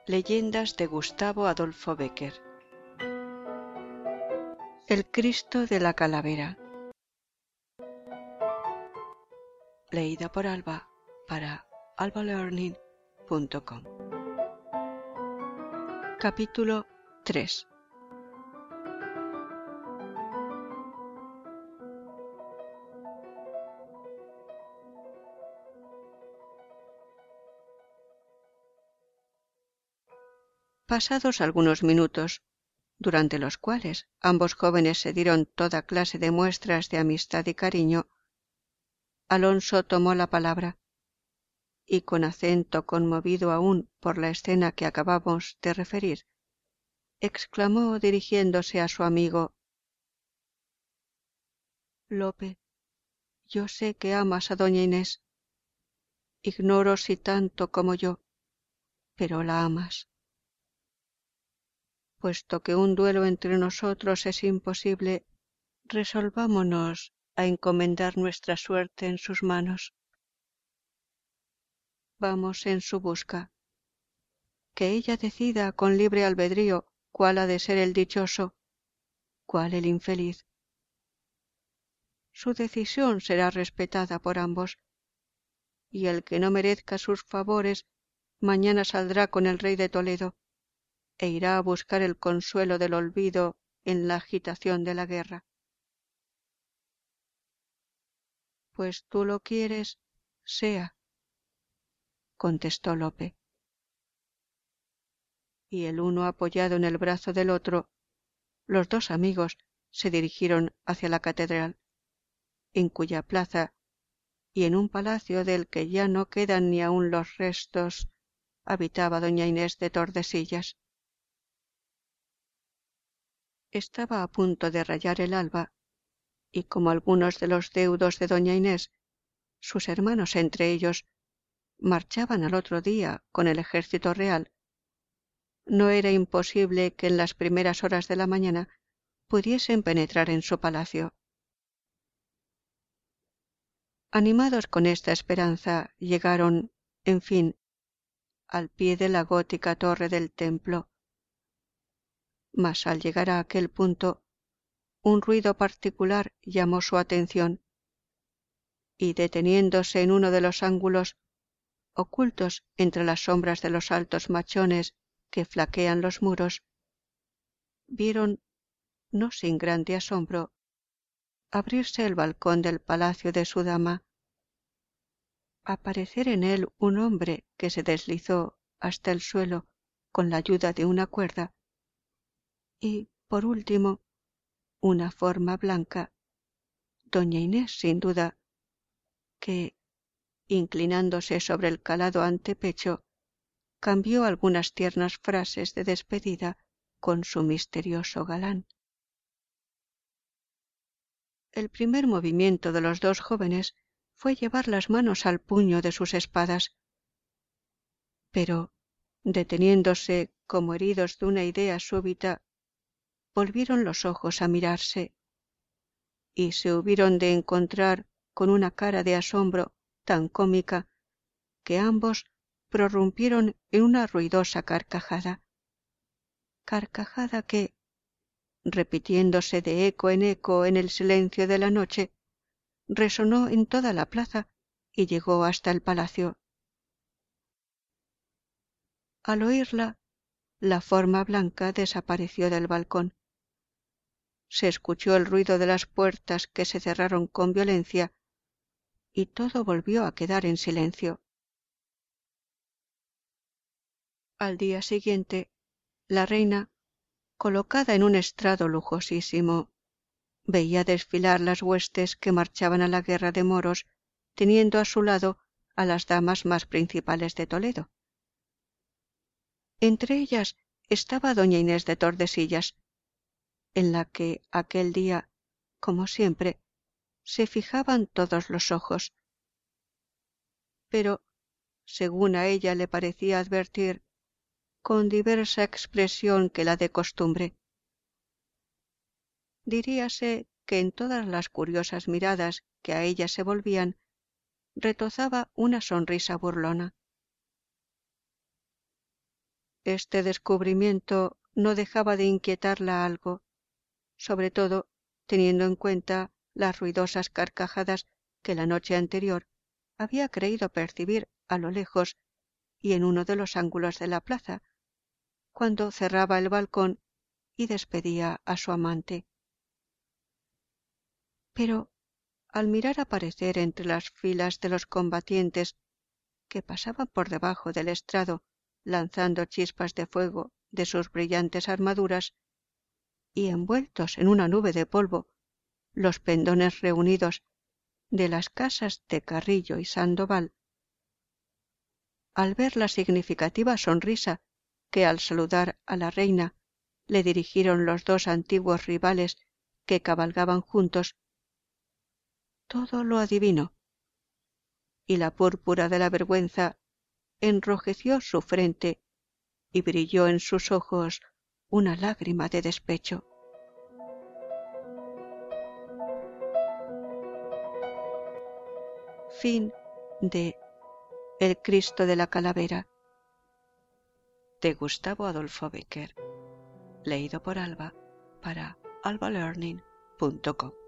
Leyendas de Gustavo Adolfo Bécquer. El Cristo de la Calavera. Leída por Alba para albalearning.com. Capítulo 3. Pasados algunos minutos, durante los cuales ambos jóvenes se dieron toda clase de muestras de amistad y cariño, Alonso tomó la palabra y, con acento conmovido aún por la escena que acabamos de referir, exclamó dirigiéndose a su amigo: Lope, yo sé que amas a doña Inés. Ignoro si tanto como yo, pero la amas. Puesto que un duelo entre nosotros es imposible, resolvámonos a encomendar nuestra suerte en sus manos. Vamos en su busca. Que ella decida con libre albedrío cuál ha de ser el dichoso, cuál el infeliz. Su decisión será respetada por ambos, y el que no merezca sus favores mañana saldrá con el rey de Toledo e irá a buscar el consuelo del olvido en la agitación de la guerra. Pues tú lo quieres, sea, contestó Lope. Y el uno apoyado en el brazo del otro, los dos amigos se dirigieron hacia la catedral, en cuya plaza y en un palacio del que ya no quedan ni aun los restos, habitaba doña Inés de Tordesillas. Estaba a punto de rayar el alba, y como algunos de los deudos de doña Inés, sus hermanos entre ellos, marchaban al otro día con el ejército real, no era imposible que en las primeras horas de la mañana pudiesen penetrar en su palacio. Animados con esta esperanza, llegaron, en fin, al pie de la gótica torre del templo. Mas al llegar a aquel punto, un ruido particular llamó su atención, y deteniéndose en uno de los ángulos, ocultos entre las sombras de los altos machones que flaquean los muros, vieron, no sin grande asombro, abrirse el balcón del palacio de su dama, aparecer en él un hombre que se deslizó hasta el suelo con la ayuda de una cuerda, y, por último, una forma blanca, doña Inés sin duda, que, inclinándose sobre el calado antepecho, cambió algunas tiernas frases de despedida con su misterioso galán. El primer movimiento de los dos jóvenes fue llevar las manos al puño de sus espadas, pero, deteniéndose como heridos de una idea súbita, volvieron los ojos a mirarse, y se hubieron de encontrar con una cara de asombro tan cómica que ambos prorrumpieron en una ruidosa carcajada que, repitiéndose de eco en el silencio de la noche, resonó en toda la plaza y llegó hasta el palacio. Al oírla, la forma blanca desapareció del balcón. Se escuchó el ruido de las puertas que se cerraron con violencia, y todo volvió a quedar en silencio. Al día siguiente, la reina, colocada en un estrado lujosísimo, veía desfilar las huestes que marchaban a la guerra de moros, teniendo a su lado a las damas más principales de Toledo. Entre ellas estaba doña Inés de Tordesillas, en la que aquel día, como siempre, se fijaban todos los ojos. Pero, según a ella le parecía advertir, con diversa expresión que la de costumbre. Diríase que en todas las curiosas miradas que a ella se volvían, retozaba una sonrisa burlona. Este descubrimiento no dejaba de inquietarla algo, sobre todo teniendo en cuenta las ruidosas carcajadas que la noche anterior había creído percibir a lo lejos y en uno de los ángulos de la plaza, cuando cerraba el balcón y despedía a su amante. Pero al mirar aparecer entre las filas de los combatientes que pasaban por debajo del estrado lanzando chispas de fuego de sus brillantes armaduras, y envueltos en una nube de polvo los pendones reunidos de las casas de Carrillo y Sandoval, al ver la significativa sonrisa que al saludar a la reina le dirigieron los dos antiguos rivales que cabalgaban juntos, todo lo adivinó, y la púrpura de la vergüenza enrojeció su frente y brilló en sus ojos una lágrima de despecho. Fin de El Cristo de la Calavera, de Gustavo Adolfo Bécquer, leído por Alba para albalearning.com.